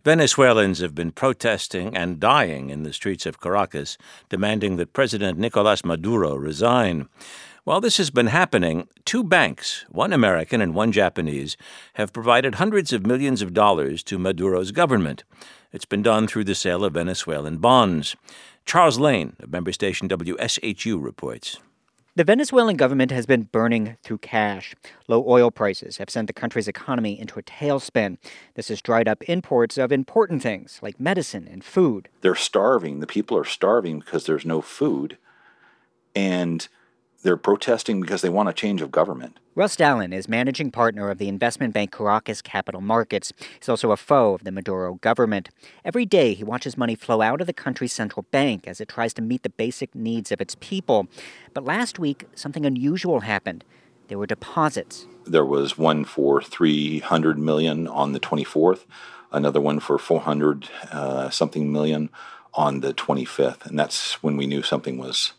Venezuelans have been protesting and dying in the streets of Caracas, demanding that President Nicolas Maduro resign. While this has been happening, two banks, one American and one Japanese, have provided hundreds of millions of dollars to Maduro's government. It's been done through the sale of Venezuelan bonds. Charles Lane of member station WSHU reports. The Venezuelan government has been burning through cash. Low oil prices have sent the country's economy into a tailspin. This has dried up imports of important things like medicine and food. They're starving. The people are starving because there's no food. And they're protesting because they want a change of government. Russ Dallin is managing partner of the investment bank Caracas Capital Markets. He's also a foe of the Maduro government. Every day, he watches money flow out of the country's central bank as it tries to meet the basic needs of its people. But last week, something unusual happened. There were deposits. There was one for $300 million on the 24th, another one for $400-something million on the 25th. And that's when we knew something was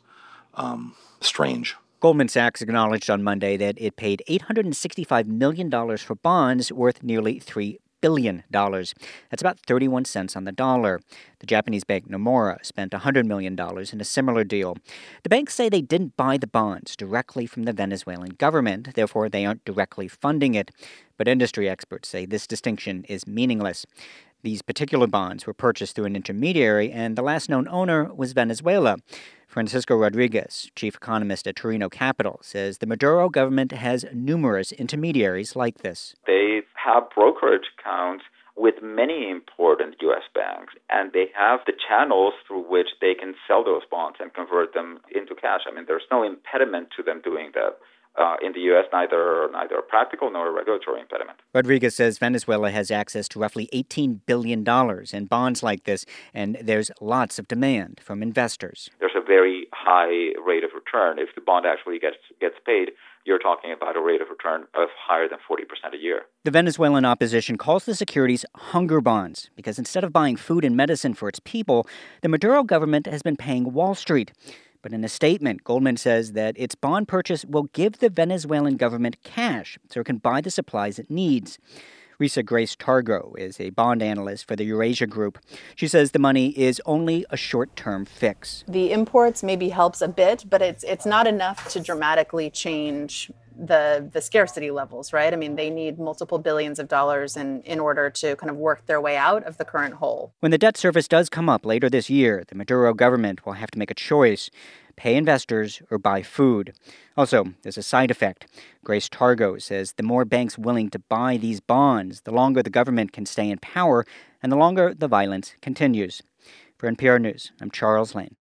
strange. Goldman Sachs acknowledged on Monday that it paid $865 million for bonds worth nearly $3 billion. That's about 31 cents on the dollar. The Japanese bank Nomura spent $100 million in a similar deal. The banks say they didn't buy the bonds directly from the Venezuelan government, therefore they aren't directly funding it. But industry experts say this distinction is meaningless. These particular bonds were purchased through an intermediary, and the last known owner was Venezuela. Francisco Rodriguez, chief economist at Torino Capital, says the Maduro government has numerous intermediaries like this. They have brokerage accounts with many important U.S. banks, and they have the channels through which they can sell those bonds and convert them into cash. I mean, there's no impediment to them doing that. In the U.S., neither a practical nor a regulatory impediment. Rodriguez says Venezuela has access to roughly $18 billion in bonds like this, and there's lots of demand from investors. There's a very high rate of return. If the bond actually gets paid, you're talking about a rate of return of higher than 40% a year. The Venezuelan opposition calls the securities hunger bonds because instead of buying food and medicine for its people, the Maduro government has been paying Wall Street. But in a statement, Goldman says that its bond purchase will give the Venezuelan government cash so it can buy the supplies it needs. Risa Grace Targo is a bond analyst for the Eurasia Group. She says the money is only a short-term fix. The imports maybe helps a bit, but it's not enough to dramatically change the scarcity levels, right? I mean, they need multiple billions of dollars in order to kind of work their way out of the current hole. When the debt service does come up later this year, the Maduro government will have to make a choice: pay investors or buy food. Also, there's a side effect. Grace Targo says the more banks willing to buy these bonds, the longer the government can stay in power and the longer the violence continues. For NPR News, I'm Charles Lane.